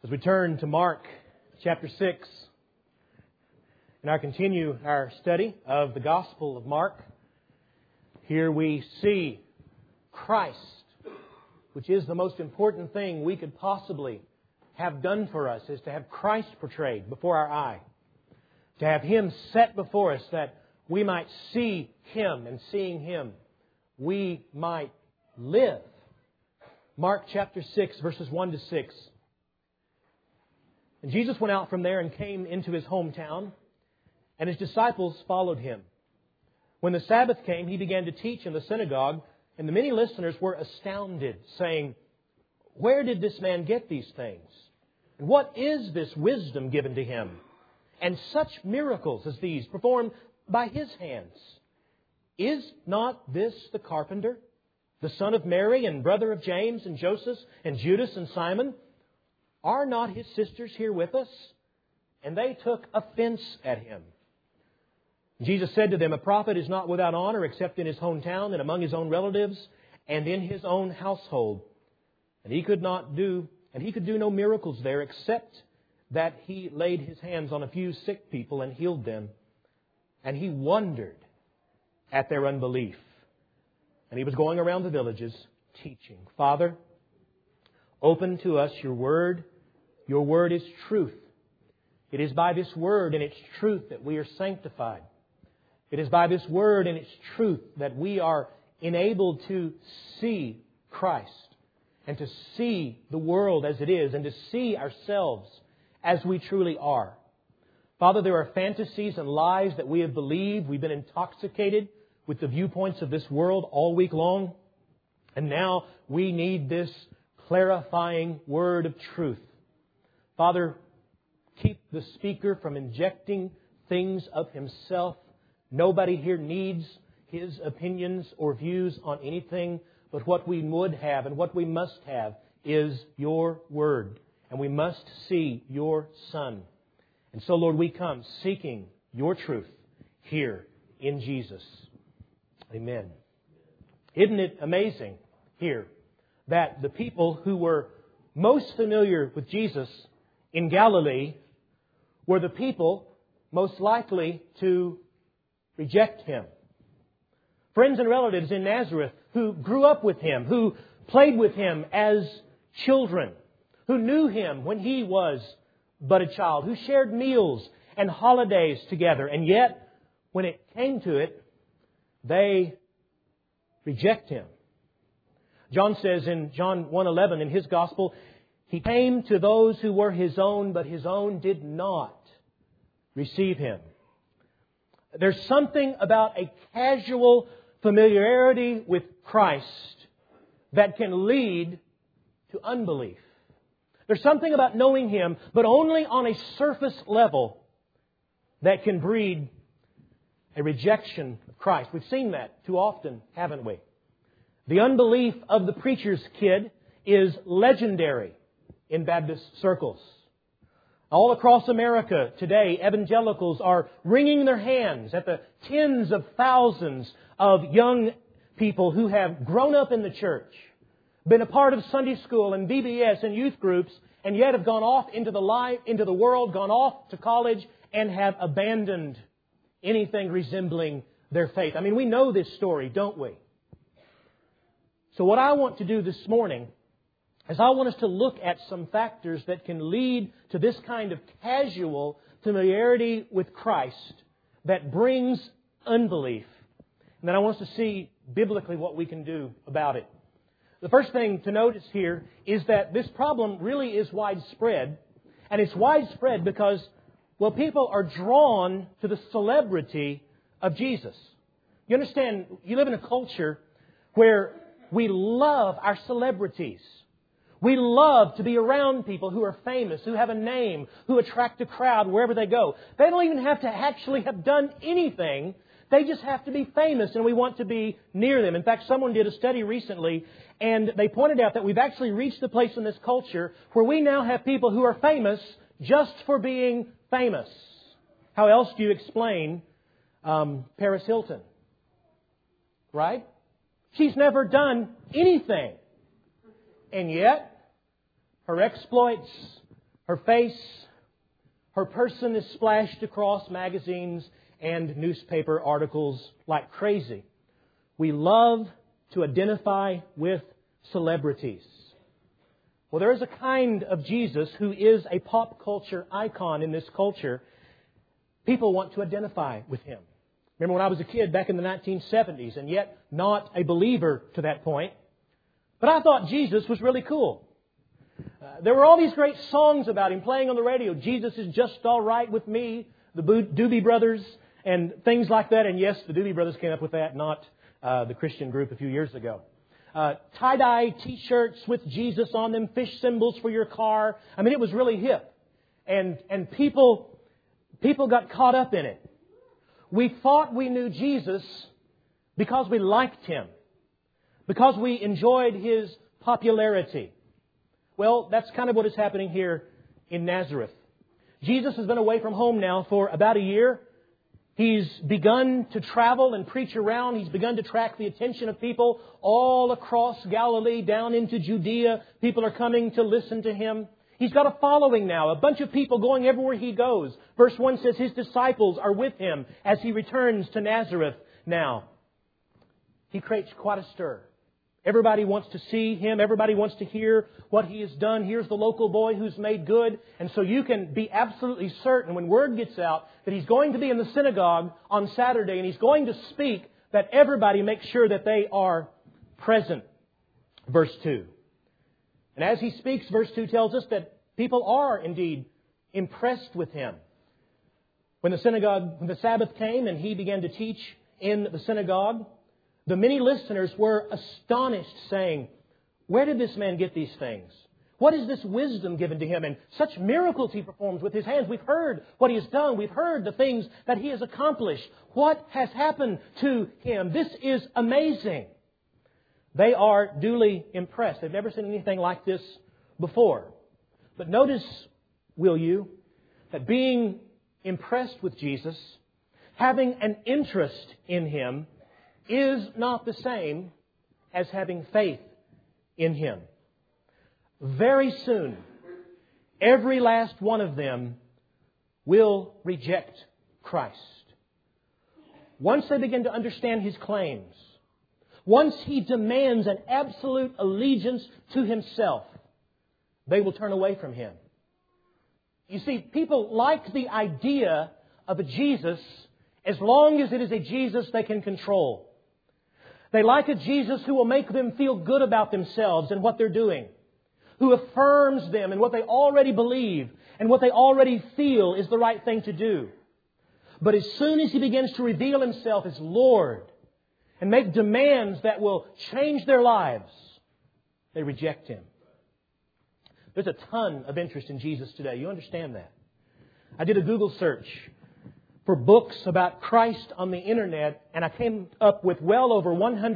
As we turn to Mark chapter 6, and I continue our study of the Gospel of Mark, here we see Christ, which is the most important thing we could possibly have done for us, is to have Christ portrayed before our eye. To have Him set before us that we might see Him, and seeing Him, we might live. Mark chapter 6, verses 1 to 6. And Jesus went out from there and came into His hometown, and His disciples followed Him. When the Sabbath came, He began to teach in the synagogue, and the many listeners were astounded, saying, "Where did this man get these things? And what is this wisdom given to Him? And such miracles as these performed by His hands? Is not this the carpenter, the son of Mary, and brother of James and Joseph and Judas and Simon? Are not His sisters here with us?" And they took offense at Him. Jesus said to them, "A prophet is not without honor except in his hometown and among his own relatives and in his own household." And He could do no miracles there except that He laid His hands on a few sick people and healed them. And He wondered at their unbelief. And He was going around the villages teaching. Father, open to us Your Word. Your Word is truth. It is by this Word and its truth that we are sanctified. It is by this Word and its truth that we are enabled to see Christ and to see the world as it is and to see ourselves as we truly are. Father, there are fantasies and lies that we have believed. We've been intoxicated with the viewpoints of this world all week long. And now we need this clarifying Word of truth. Father, keep the speaker from injecting things of himself. Nobody here needs his opinions or views on anything, but what we would have and what we must have is Your Word. And we must see Your Son. And so, Lord, we come seeking Your truth here in Jesus. Amen. Isn't it amazing here that the people who were most familiar with Jesus in Galilee were the people most likely to reject Him? Friends and relatives in Nazareth who grew up with Him, who played with Him as children, who knew Him when He was but a child, who shared meals and holidays together. And yet, when it came to it, they reject Him. John says in John 1:11 in his Gospel, He came to those who were His own, but His own did not receive Him. There's something about a casual familiarity with Christ that can lead to unbelief. There's something about knowing Him, but only on a surface level, that can breed a rejection of Christ. We've seen that too often, haven't we? The unbelief of the preacher's kid is legendary in Baptist circles. All across America today, evangelicals are wringing their hands at the tens of thousands of young people who have grown up in the church, been a part of Sunday school and VBS and youth groups, and yet have gone off into the world, gone off to college, and have abandoned anything resembling their faith. I mean, we know this story, don't we? So what I want to do this morning is I want us to look at some factors that can lead to this kind of casual familiarity with Christ that brings unbelief. And then I want us to see biblically what we can do about it. The first thing to notice here is that this problem really is widespread. And it's widespread because, well, people are drawn to the celebrity of Jesus. You understand, you live in a culture where we love our celebrities. We love to be around people who are famous, who have a name, who attract a crowd wherever they go. They don't even have to actually have done anything. They just have to be famous, and we want to be near them. In fact, someone did a study recently, and they pointed out that we've actually reached the place in this culture where we now have people who are famous just for being famous. How else do you explain Paris Hilton? Right? She's never done anything. And yet, her exploits, Her face, her person is splashed across magazines and newspaper articles like crazy. We love to identify with celebrities. Well, there is a kind of Jesus who is a pop culture icon in this culture. People want to identify with Him. Remember when I was a kid back in the 1970s, and yet not a believer to that point. But I thought Jesus was really cool. There were all these great songs about Him playing on the radio. Jesus is just all right with me. The Doobie Brothers and things like that. And yes, the Doobie Brothers came up with that, not the Christian group a few years ago. Tie-dye T-shirts with Jesus on them, fish symbols for your car. I mean, it was really hip. And people got caught up in it. We thought we knew Jesus because we liked Him, because we enjoyed His popularity. Well, that's kind of what is happening here in Nazareth. Jesus has been away from home now for about a year. He's begun to travel and preach around. He's begun to attract the attention of people all across Galilee, down into Judea. People are coming to listen to Him. He's got a following now, a bunch of people going everywhere He goes. Verse 1 says His disciples are with Him as He returns to Nazareth now. He creates quite a stir. Everybody wants to see Him. Everybody wants to hear what He has done. Here's the local boy who's made good. And so you can be absolutely certain when word gets out that He's going to be in the synagogue on Saturday and He's going to speak, that everybody makes sure that they are present. Verse 2. And as He speaks, verse 2 tells us that people are indeed impressed with Him. When the Sabbath came and He began to teach in the synagogue, the many listeners were astonished, saying, "Where did this man get these things? What is this wisdom given to Him? And such miracles He performs with His hands. We've heard what He has done. We've heard the things that He has accomplished. What has happened to Him? This is amazing." They are duly impressed. They've never seen anything like this before. But notice, will you, that being impressed with Jesus, having an interest in Him, is not the same as having faith in Him. Very soon, every last one of them will reject Christ. Once they begin to understand His claims, once He demands an absolute allegiance to Himself, they will turn away from Him. You see, people like the idea of a Jesus as long as it is a Jesus they can control. They like a Jesus who will make them feel good about themselves and what they're doing, who affirms them in what they already believe and what they already feel is the right thing to do. But as soon as He begins to reveal Himself as Lord and make demands that will change their lives, they reject Him. There's a ton of interest in Jesus today. You understand that? I did a Google search for books about Christ on the Internet, and I came up with well over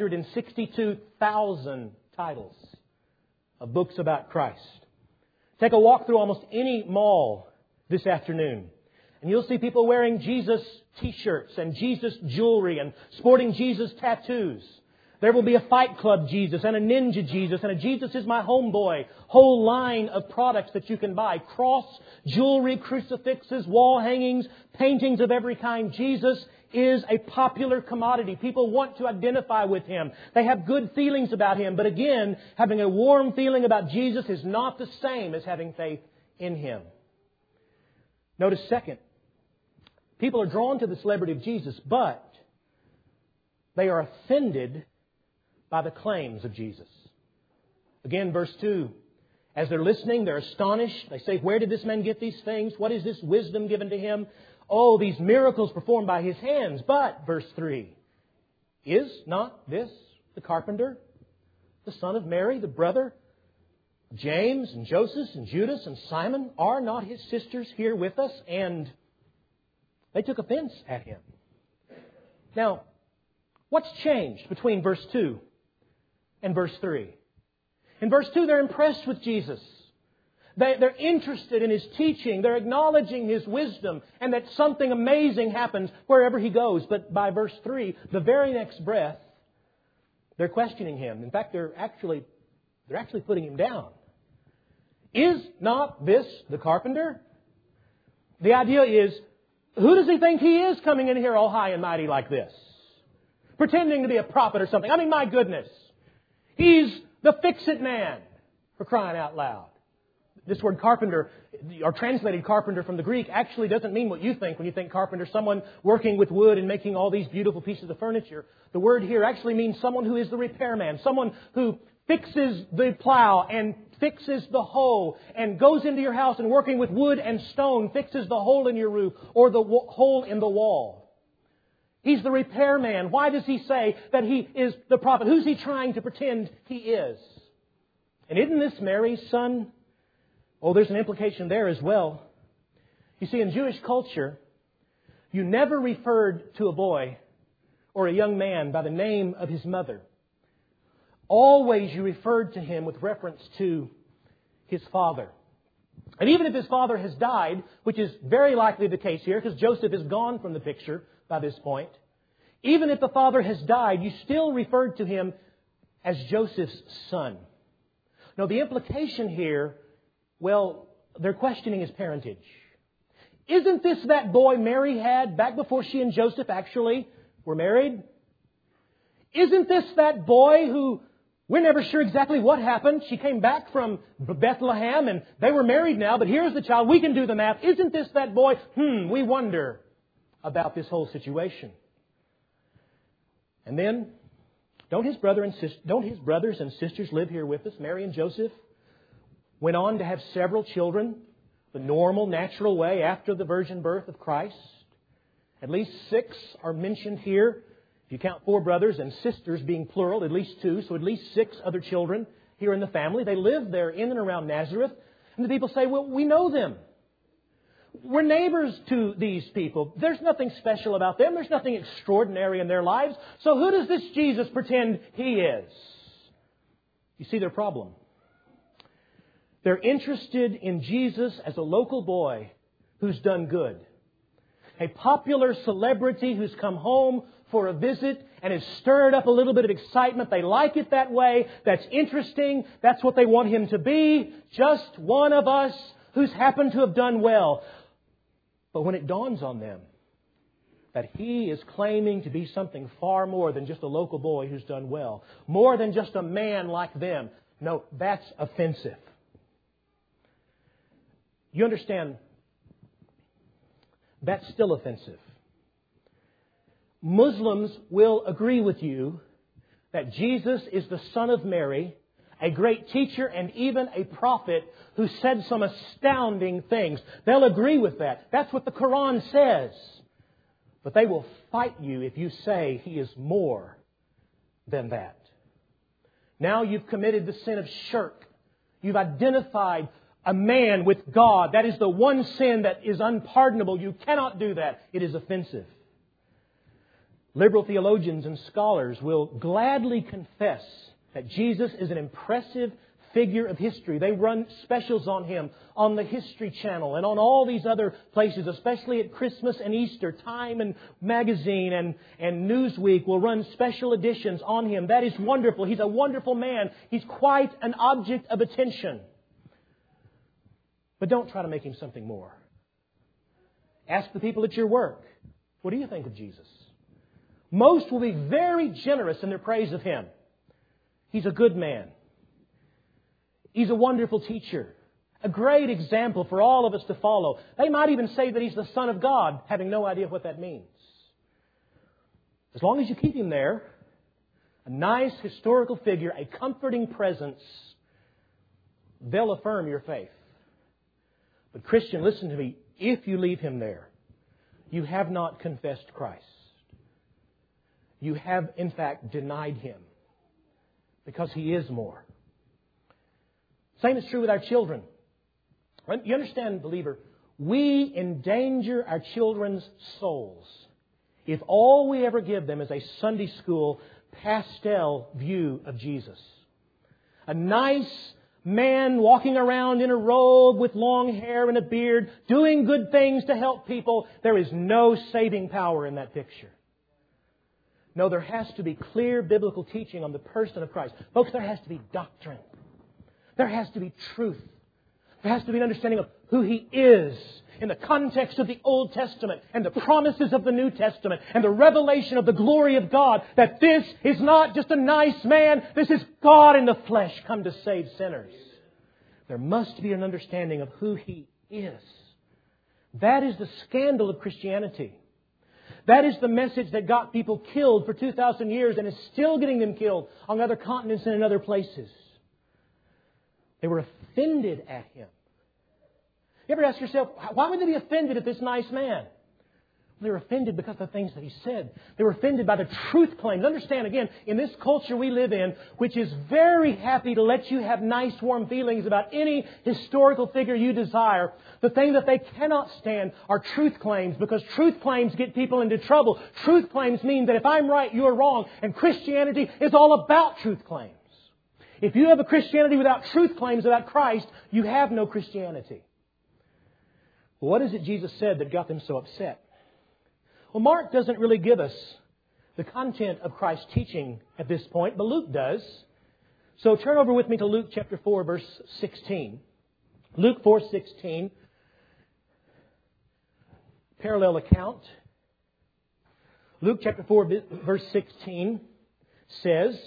162,000 titles of books about Christ. Take a walk through almost any mall this afternoon, and you'll see people wearing Jesus T-shirts and Jesus jewelry and sporting Jesus tattoos. There will be a Fight Club Jesus and a Ninja Jesus and a Jesus is my homeboy. Whole line of products that you can buy. Cross, jewelry, crucifixes, wall hangings, paintings of every kind. Jesus is a popular commodity. People want to identify with Him. They have good feelings about Him. But again, having a warm feeling about Jesus is not the same as having faith in Him. Notice second, people are drawn to the celebrity of Jesus, but they are offended by the claims of Jesus. Again, verse 2. As they're listening, they're astonished. They say, "Where did this man get these things? What is this wisdom given to Him? Oh, these miracles performed by His hands." But, verse 3, "Is not this the carpenter, the son of Mary, the brother of James and Joseph and Judas and Simon? Are not his sisters here with us?" And they took offense at Him. Now, what's changed between verse 2 and verse 3? In verse 2, they're impressed with Jesus. They're interested in His teaching. They're acknowledging His wisdom and that something amazing happens wherever He goes. But by verse 3, the very next breath, they're questioning Him. In fact, they're actually putting Him down. Is not this the carpenter? The idea is, who does he think he is coming in here all high and mighty like this? Pretending to be a prophet or something. I mean, my goodness. He's the fix-it man, for crying out loud. This word carpenter, or translated carpenter from the Greek, actually doesn't mean what you think when you think carpenter, someone working with wood and making all these beautiful pieces of furniture. The word here actually means someone who is the repairman, someone who fixes the plow and fixes the hoe and goes into your house and working with wood and stone fixes the hole in your roof or the hole in the wall. He's the repairman. Why does he say that he is the prophet? Who's he trying to pretend he is? And isn't this Mary's son? Oh, there's an implication there as well. You see, in Jewish culture, you never referred to a boy or a young man by the name of his mother. Always you referred to him with reference to his father. And even if his father has died, which is very likely the case here, because Joseph is gone from the picture by this point, even if the father has died, you still referred to him as Joseph's son. Now, the implication here, well, they're questioning his parentage. Isn't this that boy Mary had back before she and Joseph actually were married? Isn't this that boy who, we're never sure exactly what happened. She came back from Bethlehem and they were married now, but here's the child. We can do the math. Isn't this that boy? We wonder about this whole situation. And then, don't his brothers and sisters live here with us? Mary and Joseph went on to have several children, the normal, natural way after the virgin birth of Christ. At least 6 are mentioned here. If you count 4 brothers and sisters being plural, at least 2, so at least 6 other children here in the family. They lived there in and around Nazareth. And the people say, well, we know them. We're neighbors to these people. There's nothing special about them. There's nothing extraordinary in their lives. So who does this Jesus pretend He is? You see their problem. They're interested in Jesus as a local boy who's done good. A popular celebrity who's come home for a visit and has stirred up a little bit of excitement. They like it that way. That's interesting. That's what they want Him to be. Just one of us who's happened to have done well. But when it dawns on them that He is claiming to be something far more than just a local boy who's done well, more than just a man like them, no, that's offensive. You understand, that's still offensive. Muslims will agree with you that Jesus is the Son of Mary, a great teacher and even a prophet who said some astounding things. They'll agree with that. That's what the Quran says. But they will fight you if you say He is more than that. Now you've committed the sin of shirk. You've identified a man with God. That is the one sin that is unpardonable. You cannot do that. It is offensive. Liberal theologians and scholars will gladly confess that Jesus is an impressive figure of history. They run specials on Him on the History Channel and on all these other places, especially at Christmas and Easter. Time and Magazine and Newsweek will run special editions on Him. That is wonderful. He's a wonderful man. He's quite an object of attention. But don't try to make Him something more. Ask the people at your work, what do you think of Jesus? Most will be very generous in their praise of Him. He's a good man. He's a wonderful teacher. A great example for all of us to follow. They might even say that He's the Son of God, having no idea what that means. As long as you keep Him there, a nice historical figure, a comforting presence, they'll affirm your faith. But Christian, listen to me. If you leave Him there, you have not confessed Christ. You have, in fact, denied Him. Because He is more. Same is true with our children. You understand, believer, we endanger our children's souls if all we ever give them is a Sunday school pastel view of Jesus. A nice man walking around in a robe with long hair and a beard, doing good things to help people. There is no saving power in that picture. No, there has to be clear biblical teaching on the person of Christ. Folks, there has to be doctrine. There has to be truth. There has to be an understanding of who He is in the context of the Old Testament and the promises of the New Testament and the revelation of the glory of God, that this is not just a nice man, this is God in the flesh come to save sinners. There must be an understanding of who He is. That is the scandal of Christianity. That is the message that got people killed for 2,000 years and is still getting them killed on other continents and in other places. They were offended at Him. You ever ask yourself, why would they be offended at this nice man? They were offended because of the things that He said. They were offended by the truth claims. Understand, again, in this culture we live in, which is very happy to let you have nice, warm feelings about any historical figure you desire, the thing that they cannot stand are truth claims, because truth claims get people into trouble. Truth claims mean that if I'm right, you're wrong. And Christianity is all about truth claims. If you have a Christianity without truth claims about Christ, you have no Christianity. What is it Jesus said that got them so upset? Well, Mark doesn't really give us the content of Christ's teaching at this point, but Luke does. So turn over with me to Luke chapter 4, verse 16. Luke 4:16. Parallel account. Luke chapter 4, verse 16 says,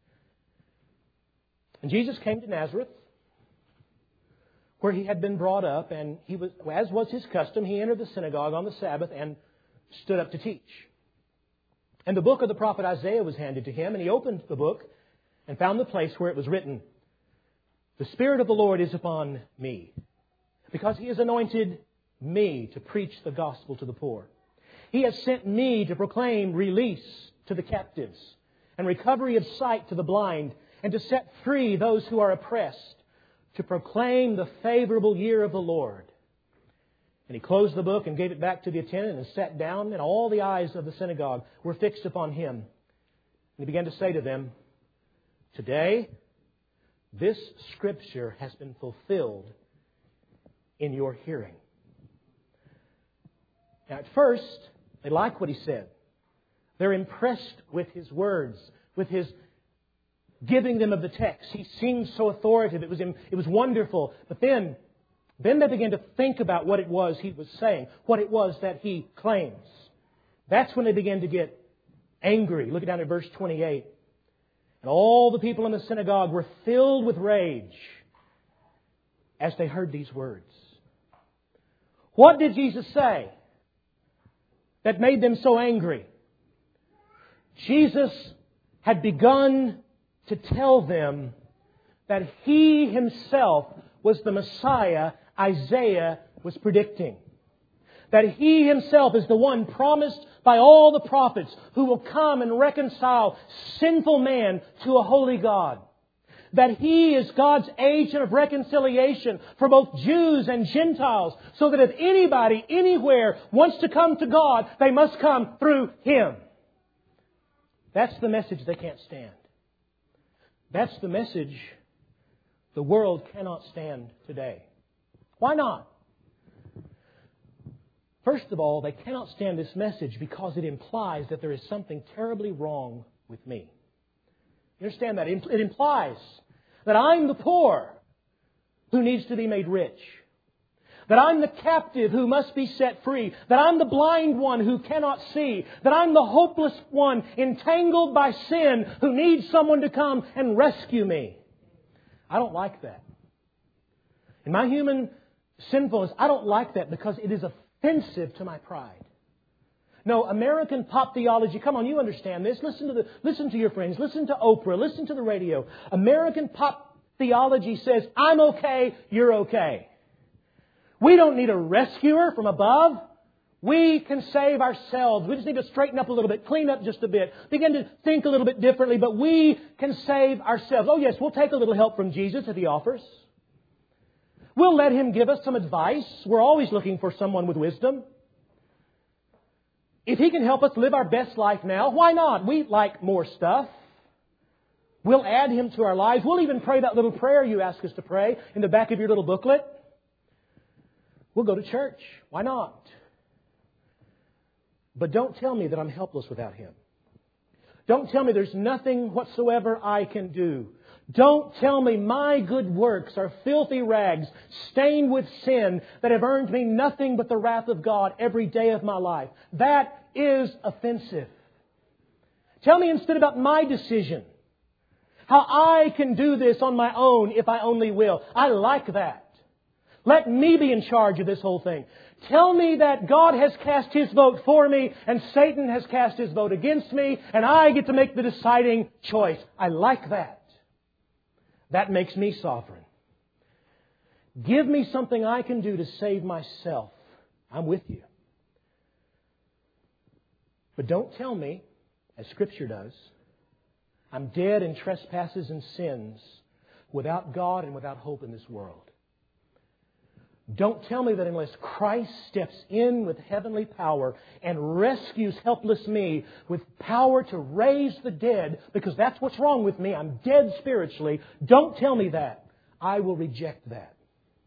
"And Jesus came to Nazareth, where He had been brought up, and He was, as was His custom, He entered the synagogue on the Sabbath and stood up to teach. And the book of the prophet Isaiah was handed to Him, and He opened the book and found the place where it was written, 'The Spirit of the Lord is upon me, because He has anointed me to preach the gospel to the poor. He has sent me to proclaim release to the captives and recovery of sight to the blind, and to set free those who are oppressed, to proclaim the favorable year of the Lord.' And He closed the book and gave it back to the attendant and sat down, and all the eyes of the synagogue were fixed upon Him. And He began to say to them, 'Today, this Scripture has been fulfilled in your hearing.'" Now, at first, they like what He said. They're impressed with His words, with His giving them of the text. He seemed so authoritative. It was wonderful. But then they began to think about what it was He was saying, what it was that He claims. That's when they began to get angry. Look down at verse 28. "And all the people in the synagogue were filled with rage as they heard these words." What did Jesus say that made them so angry? Jesus had begun to tell them that He Himself was the Messiah Isaiah was predicting. That He Himself is the one promised by all the prophets who will come and reconcile sinful man to a holy God. That He is God's agent of reconciliation for both Jews and Gentiles, so that if anybody, anywhere wants to come to God, they must come through Him. That's the message they can't stand. That's the message the world cannot stand today. Why not? First of all, they cannot stand this message because it implies that there is something terribly wrong with me. You understand that? It implies that I'm the poor who needs to be made rich. That I'm the captive who must be set free. That I'm the blind one who cannot see. That I'm the hopeless one entangled by sin who needs someone to come and rescue me. I don't like that. In my human sinfulness, I don't like that because it is offensive to my pride. No, American pop theology, come on, you understand this. Listen to your friends. Listen to Oprah. Listen to the radio. American pop theology says, I'm okay, you're okay. We don't need a rescuer from above. We can save ourselves. We just need to straighten up a little bit, clean up just a bit, begin to think a little bit differently, but we can save ourselves. Oh yes, we'll take a little help from Jesus if He offers. We'll let Him give us some advice. We're always looking for someone with wisdom. If He can help us live our best life now, why not? We like more stuff. We'll add Him to our lives. We'll even pray that little prayer you ask us to pray in the back of your little booklet. We'll go to church. Why not? But don't tell me that I'm helpless without Him. Don't tell me there's nothing whatsoever I can do. Don't tell me my good works are filthy rags, stained with sin, that have earned me nothing but the wrath of God every day of my life. That is offensive. Tell me instead about my decision. How I can do this on my own if I only will. I like that. Let me be in charge of this whole thing. Tell me that God has cast His vote for me and Satan has cast his vote against me and I get to make the deciding choice. I like that. That makes me sovereign. Give me something I can do to save myself. I'm with you. But don't tell me, as Scripture does, I'm dead in trespasses and sins without God and without hope in this world. Don't tell me that unless Christ steps in with heavenly power and rescues helpless me with power to raise the dead, because that's what's wrong with me, I'm dead spiritually, don't tell me that. I will reject that.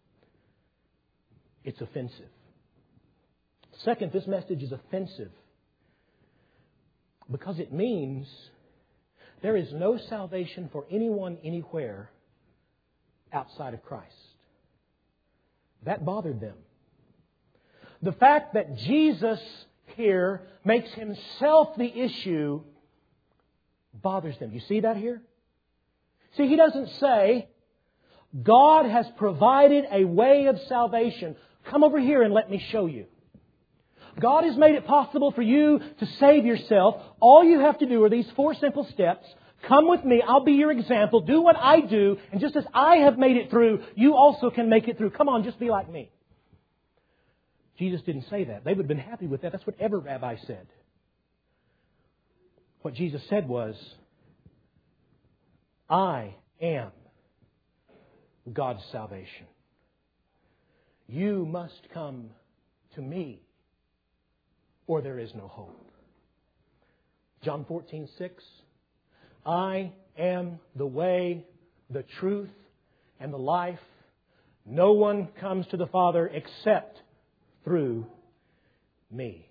It's offensive. Second, this message is offensive because it means there is no salvation for anyone anywhere outside of Christ. That bothered them. The fact that Jesus here makes Himself the issue bothers them. You see that here? See, He doesn't say, God has provided a way of salvation. Come over here and let me show you. God has made it possible for you to save yourself. All you have to do are these 4 simple steps. Come with me. I'll be your example. Do what I do. And just as I have made it through, you also can make it through. Come on, just be like me. Jesus didn't say that. They would have been happy with that. That's what every rabbi said. What Jesus said was, I am God's salvation. You must come to me, or there is no hope. John 14:6. I am the way, the truth, and the life. No one comes to the Father except through me.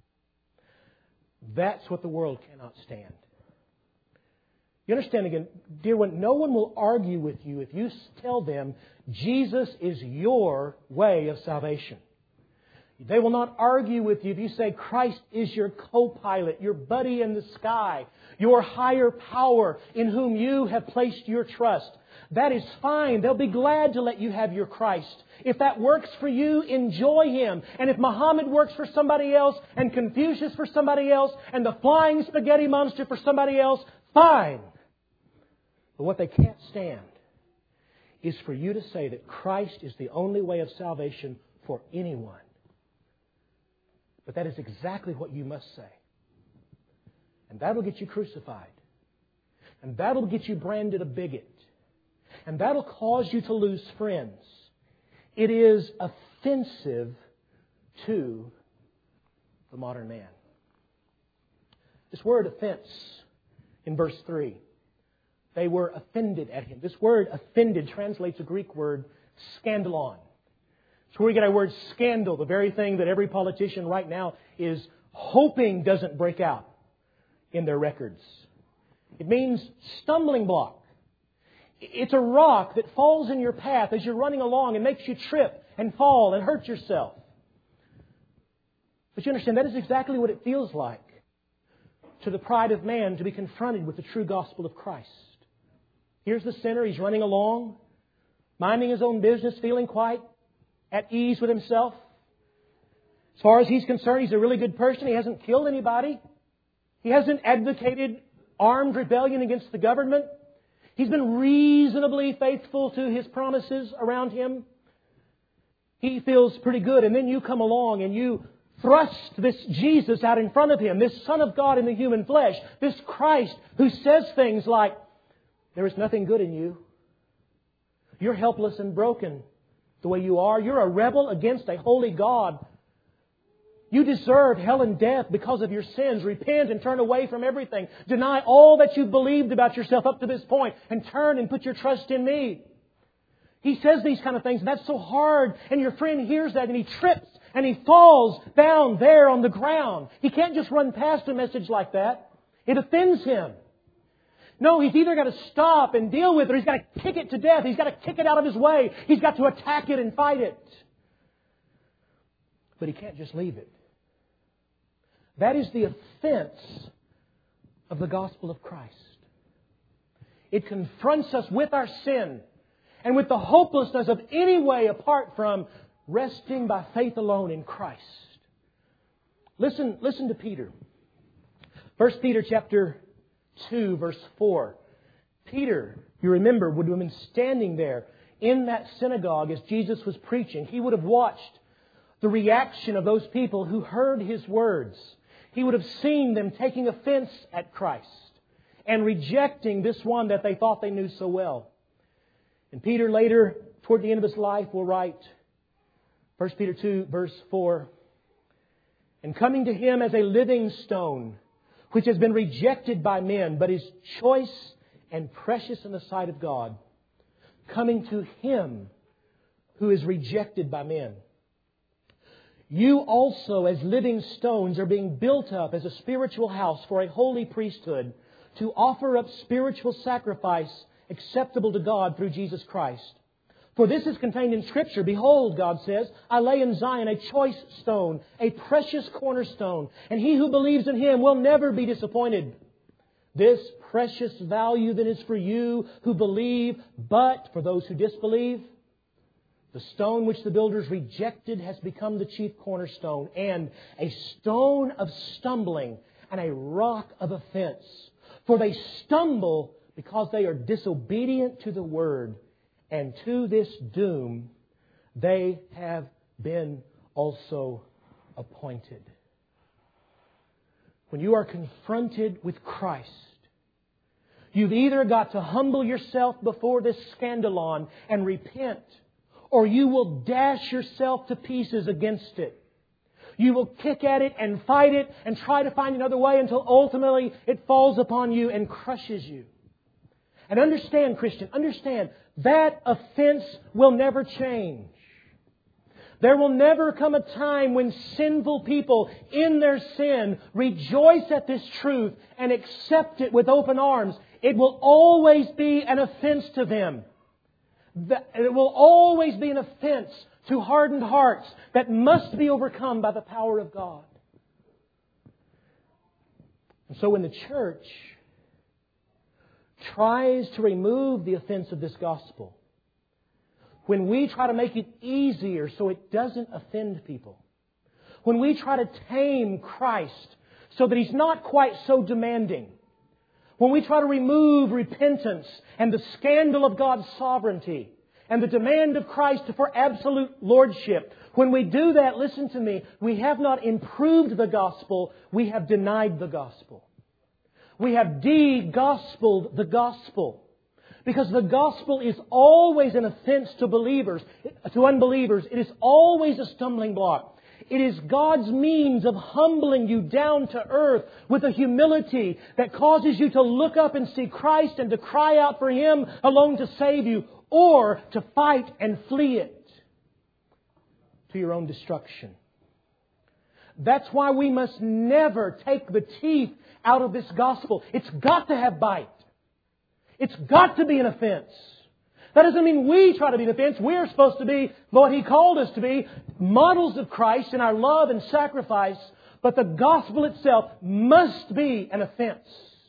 That's what the world cannot stand. You understand again, dear one, no one will argue with you if you tell them Jesus is your way of salvation. They will not argue with you if you say Christ is your co-pilot, your buddy in the sky, your higher power in whom you have placed your trust. That is fine. They'll be glad to let you have your Christ. If that works for you, enjoy Him. And if Muhammad works for somebody else, and Confucius for somebody else, and the flying spaghetti monster for somebody else, fine. But what they can't stand is for you to say that Christ is the only way of salvation for anyone. But that is exactly what you must say. And that'll get you crucified. And that'll get you branded a bigot. And that'll cause you to lose friends. It is offensive to the modern man. This word offense in verse 3. They were offended at Him. This word offended translates a Greek word scandalon. It's where we get our word scandal, the very thing that every politician right now is hoping doesn't break out in their records. It means stumbling block. It's a rock that falls in your path as you're running along and makes you trip and fall and hurt yourself. But you understand, that is exactly what it feels like to the pride of man to be confronted with the true gospel of Christ. Here's the sinner, he's running along, minding his own business, feeling quite at ease with himself. As far as he's concerned, he's a really good person. He hasn't killed anybody. He hasn't advocated armed rebellion against the government. He's been reasonably faithful to his promises around him. He feels pretty good. And then you come along and you thrust this Jesus out in front of him, this Son of God in the human flesh, this Christ who says things like, there is nothing good in you. You're helpless and broken the way you are. You're a rebel against a holy God. You deserve hell and death because of your sins. Repent and turn away from everything. Deny all that you've believed about yourself up to this point and turn and put your trust in me. He says these kind of things, and that's so hard. And your friend hears that and he trips and he falls down there on the ground. He can't just run past a message like that. It offends him. No, he's either got to stop and deal with it, or he's got to kick it to death. He's got to kick it out of his way. He's got to attack it and fight it. But he can't just leave it. That is the offense of the gospel of Christ. It confronts us with our sin and with the hopelessness of any way apart from resting by faith alone in Christ. Listen to Peter. 1 Peter chapter 2, verse 4. Peter, you remember, would have been standing there in that synagogue as Jesus was preaching. He would have watched the reaction of those people who heard His words. He would have seen them taking offense at Christ and rejecting this one that they thought they knew so well. And Peter later, toward the end of his life, will write, 1 Peter 2, verse 4, "And coming to Him as a living stone, which has been rejected by men, but is choice and precious in the sight of God. Coming to Him who is rejected by men. You also, as living stones, are being built up as a spiritual house for a holy priesthood, to offer up spiritual sacrifice acceptable to God through Jesus Christ. For this is contained in Scripture. Behold, God says, I lay in Zion a choice stone, a precious cornerstone, and he who believes in Him will never be disappointed. This precious value that is for you who believe, but for those who disbelieve, the stone which the builders rejected has become the chief cornerstone, and a stone of stumbling and a rock of offense. For they stumble because they are disobedient to the word, and to this doom they have been also appointed." When you are confronted with Christ, you've either got to humble yourself before this scandalon and repent, or you will dash yourself to pieces against it. You will kick at it and fight it and try to find another way until ultimately it falls upon you and crushes you. And understand, Christian, understand, that offense will never change. There will never come a time when sinful people in their sin rejoice at this truth and accept it with open arms. It will always be an offense to them. It will always be an offense to hardened hearts that must be overcome by the power of God. And so when the church tries to remove the offense of this gospel, when we try to make it easier so it doesn't offend people, when we try to tame Christ so that He's not quite so demanding, when we try to remove repentance and the scandal of God's sovereignty and the demand of Christ for absolute lordship, when we do that, listen to me, we have not improved the gospel, we have denied the gospel. We have de-gospeled the gospel. Because the gospel is always an offense to believers, to unbelievers. It is always a stumbling block. It is God's means of humbling you down to earth with a humility that causes you to look up and see Christ and to cry out for Him alone to save you, or to fight and flee it to your own destruction. That's why we must never take the teeth out of this gospel. It's got to have bite. It's got to be an offense. That doesn't mean we try to be an offense. We're supposed to be what He called us to be, models of Christ in our love and sacrifice. But the gospel itself must be an offense.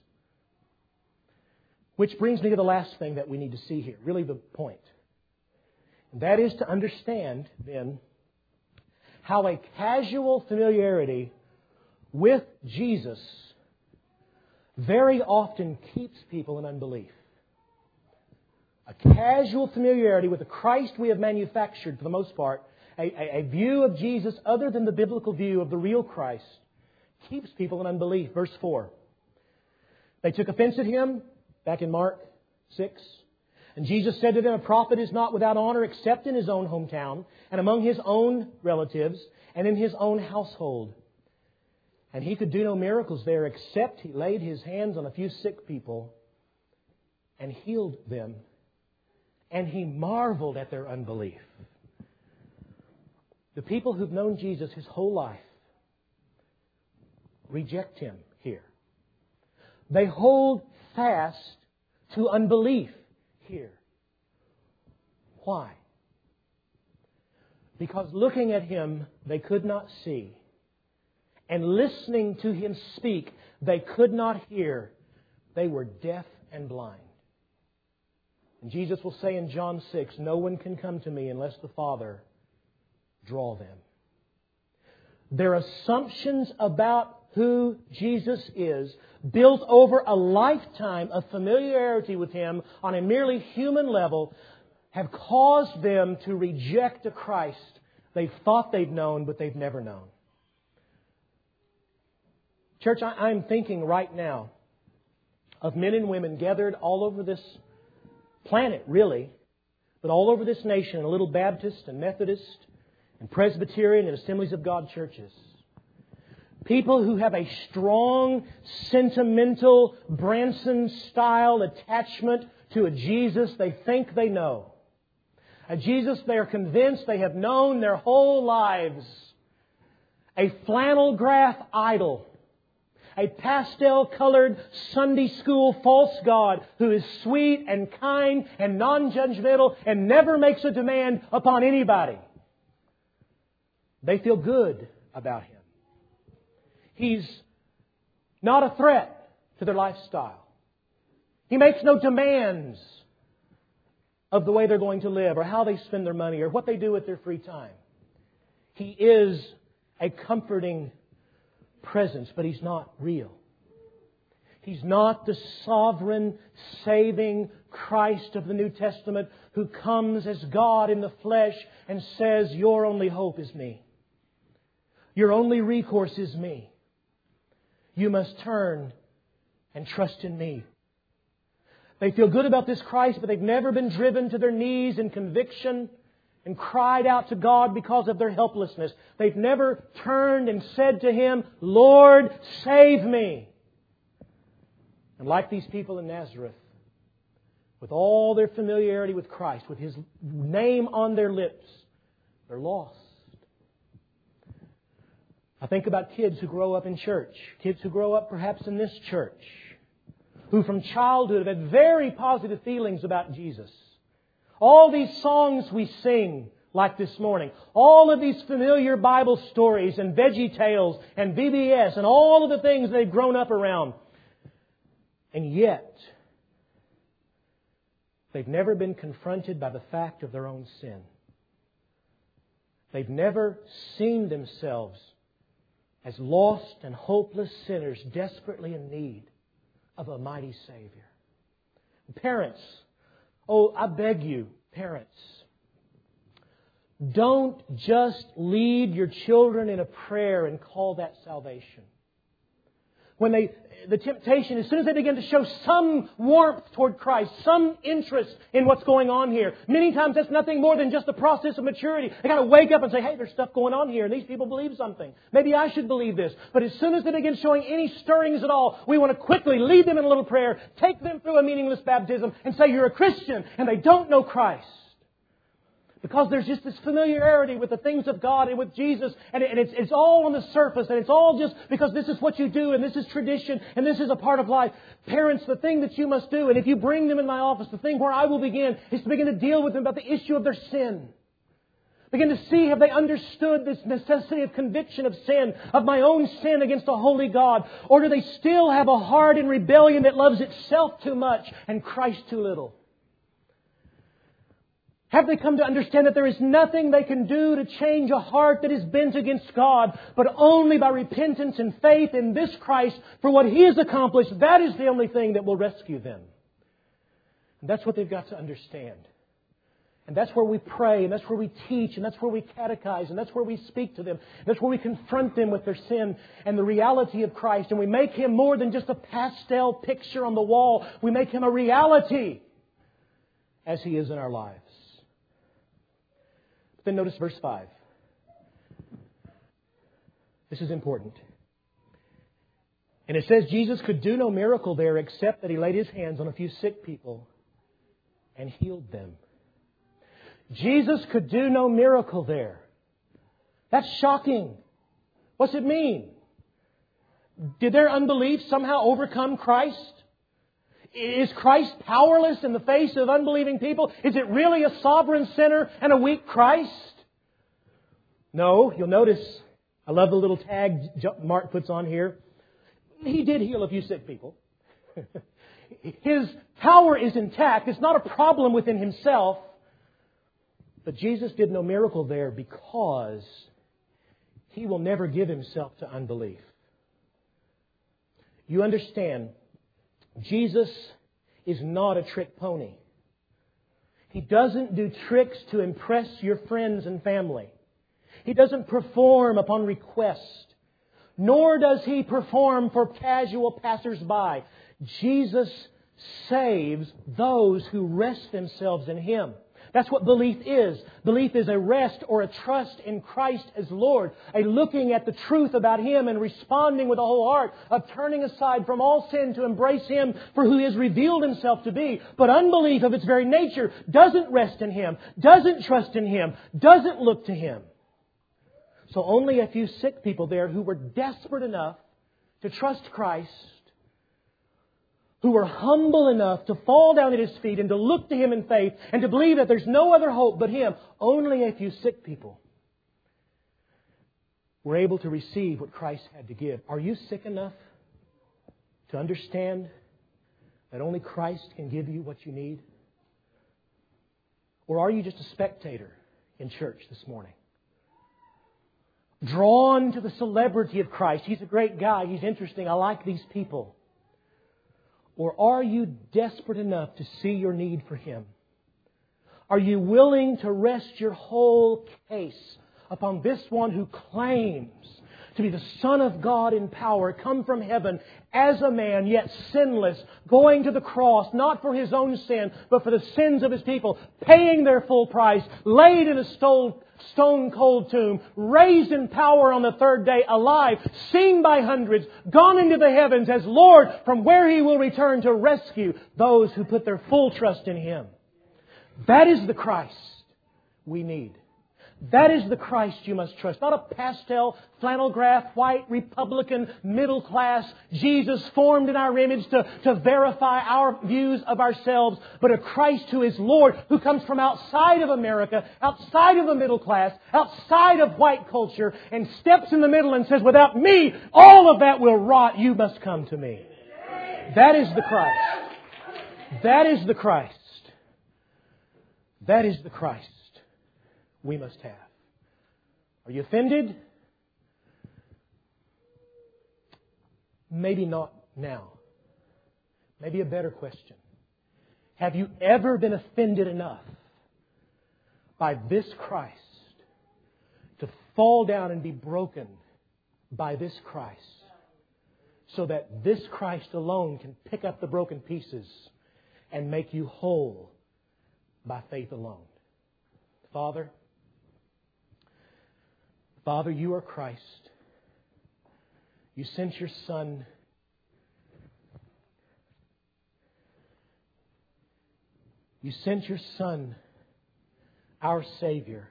Which brings me to the last thing that we need to see here, really the point. And that is to understand, then, how a casual familiarity with Jesus very often keeps people in unbelief. A casual familiarity with the Christ we have manufactured, for the most part, a view of Jesus other than the biblical view of the real Christ, keeps people in unbelief. Verse 4. They took offense at Him, back in Mark 6. And Jesus said to them, a prophet is not without honor except in his own hometown, and among his own relatives, and in his own household. And He could do no miracles there except He laid His hands on a few sick people and healed them. And He marveled at their unbelief. The people who've known Jesus His whole life reject Him here. They hold fast to unbelief here. Why? Because looking at Him, they could not see. And listening to Him speak, they could not hear. They were deaf and blind. And Jesus will say in John 6, no one can come to me unless the Father draw them. Their assumptions about who Jesus is, built over a lifetime of familiarity with Him on a merely human level, have caused them to reject a Christ they've thought they've known, but they've never known. Church, I'm thinking right now of men and women gathered all over this planet, really, but all over this nation, in little Baptist and Methodist and Presbyterian and Assemblies of God churches. People who have a strong, sentimental, Branson-style attachment to a Jesus they think they know. A Jesus they are convinced they have known their whole lives. A flannel graph idol. A pastel-colored Sunday school false god who is sweet and kind and non-judgmental and never makes a demand upon anybody. They feel good about Him. He's not a threat to their lifestyle. He makes no demands of the way they're going to live or how they spend their money or what they do with their free time. He is a comforting presence, but He's not real. He's not the sovereign, saving Christ of the New Testament who comes as God in the flesh and says, your only hope is me. Your only recourse is me. You must turn and trust in me. They feel good about this Christ, but they've never been driven to their knees in conviction and cried out to God because of their helplessness. They've never turned and said to Him, Lord, save me. And like these people in Nazareth, with all their familiarity with Christ, with His name on their lips, they're lost. I think about kids who grow up in church, kids who grow up perhaps in this church, who from childhood have had very positive feelings about Jesus. All these songs we sing, like this morning, all of these familiar Bible stories and Veggie Tales and VBS and all of the things they've grown up around. And yet, they've never been confronted by the fact of their own sin. They've never seen themselves as lost and hopeless sinners desperately in need of a mighty Savior. Parents, oh, I beg you, parents, don't just lead your children in a prayer and call that salvation. When the temptation, as soon as they begin to show some warmth toward Christ, some interest in what's going on here, many times that's nothing more than just the process of maturity. They got to wake up and say, hey, there's stuff going on here, and these people believe something. Maybe I should believe this. But as soon as they begin showing any stirrings at all, we want to quickly lead them in a little prayer, take them through a meaningless baptism, and say, you're a Christian, and they don't know Christ. Because there's just this familiarity with the things of God and with Jesus. And it's all on the surface. And it's all just because this is what you do. And this is tradition. And this is a part of life. Parents, the thing that you must do, and if you bring them in my office, the thing where I will begin is to begin to deal with them about the issue of their sin. Begin to see, have they understood this necessity of conviction of sin, of my own sin against a holy God? Or do they still have a heart in rebellion that loves itself too much and Christ too little? Have they come to understand that there is nothing they can do to change a heart that is bent against God, but only by repentance and faith in this Christ for what He has accomplished? That is the only thing that will rescue them. And that's what they've got to understand. And that's where we pray, and that's where we teach, and that's where we catechize, and that's where we speak to them. That's where we confront them with their sin and the reality of Christ. And we make Him more than just a pastel picture on the wall. We make Him a reality as He is in our lives. Then notice verse 5. This is important. And it says Jesus could do no miracle there except that He laid His hands on a few sick people and healed them. Jesus could do no miracle there. That's shocking. What's it mean? Did their unbelief somehow overcome Christ? Is Christ powerless in the face of unbelieving people? Is it really a sovereign sinner and a weak Christ? No, you'll notice, I love the little tag Mark puts on here. He did heal a few sick people. His power is intact. It's not a problem within Himself. But Jesus did no miracle there because He will never give Himself to unbelief. You understand, Jesus is not a trick pony. He doesn't do tricks to impress your friends and family. He doesn't perform upon request. Nor does He perform for casual passers-by. Jesus saves those who rest themselves in Him. That's what belief is. Belief is a rest or a trust in Christ as Lord. A looking at the truth about Him and responding with a whole heart of turning aside from all sin to embrace Him for who He has revealed Himself to be. But unbelief of its very nature doesn't rest in Him, doesn't trust in Him, doesn't look to Him. So only a few sick people there who were desperate enough to trust Christ, who were humble enough to fall down at His feet and to look to Him in faith and to believe that there's no other hope but Him. Only a few sick people were able to receive what Christ had to give. Are you sick enough to understand that only Christ can give you what you need? Or are you just a spectator in church this morning? Drawn to the celebrity of Christ. He's a great guy. He's interesting. I like these people. Or are you desperate enough to see your need for Him? Are you willing to rest your whole case upon this one who claims to be the Son of God in power, come from heaven as a man, yet sinless, going to the cross, not for His own sin, but for the sins of His people, paying their full price, laid in a stone-cold tomb, raised in power on the third day, alive, seen by hundreds, gone into the heavens as Lord, from where He will return to rescue those who put their full trust in Him. That is the Christ we need. That is the Christ you must trust. Not a pastel, flannel graph, white, Republican, middle class Jesus formed in our image to verify our views of ourselves, but a Christ who is Lord, who comes from outside of America, outside of the middle class, outside of white culture, and steps in the middle and says, without me, all of that will rot. You must come to me. That is the Christ. That is the Christ. That is the Christ we must have. Are you offended? Maybe not now. Maybe a better question. Have you ever been offended enough by this Christ to fall down and be broken by this Christ so that this Christ alone can pick up the broken pieces and make you whole by faith alone? Father, You are Christ. You sent Your Son. You sent Your Son, our Savior,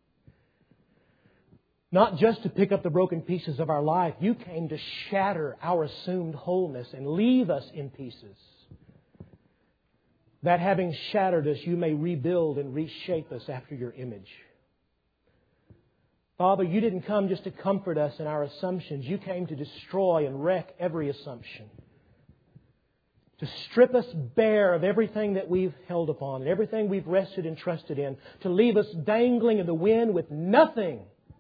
not just to pick up the broken pieces of our life. You came to shatter our assumed wholeness and leave us in pieces. That having shattered us, You may rebuild and reshape us after Your image. Father, You didn't come just to comfort us in our assumptions. You came to destroy and wreck every assumption. To strip us bare of everything that we've held upon and everything we've rested and trusted in. To leave us dangling in the wind with nothing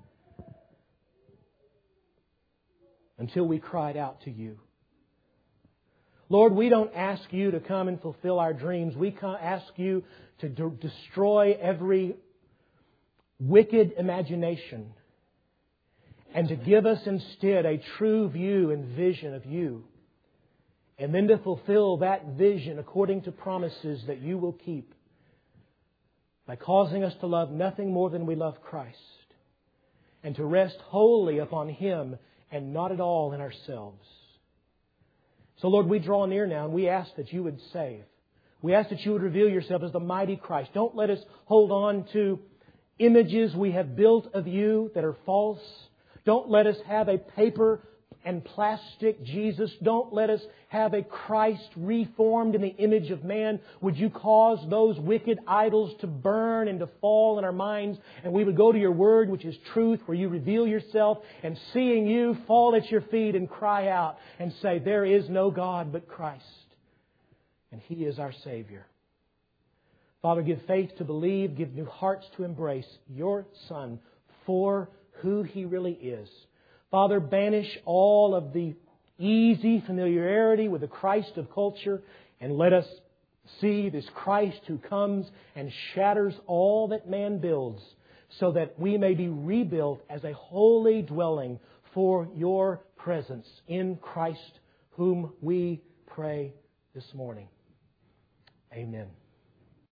until we cried out to You. Lord, we don't ask You to come and fulfill our dreams. We ask You to destroy every wicked imagination and to give us instead a true view and vision of You, and then to fulfill that vision according to promises that You will keep by causing us to love nothing more than we love Christ and to rest wholly upon Him and not at all in ourselves. So Lord, we draw near now and we ask that You would save. We ask that You would reveal Yourself as the mighty Christ. Don't let us hold on to images we have built of You that are false. Don't let us have a paper and plastic, Jesus. Don't let us have a Christ reformed in the image of man. Would You cause those wicked idols to burn and to fall in our minds, and we would go to Your Word, which is truth, where You reveal Yourself, and seeing You, fall at Your feet and cry out and say, there is no God but Christ, and He is our Savior. Father, give faith to believe, give new hearts to embrace Your Son for who He really is. Father, banish all of the easy familiarity with the Christ of culture, and let us see this Christ who comes and shatters all that man builds, so that we may be rebuilt as a holy dwelling for Your presence in Christ, whom we pray this morning. Amen.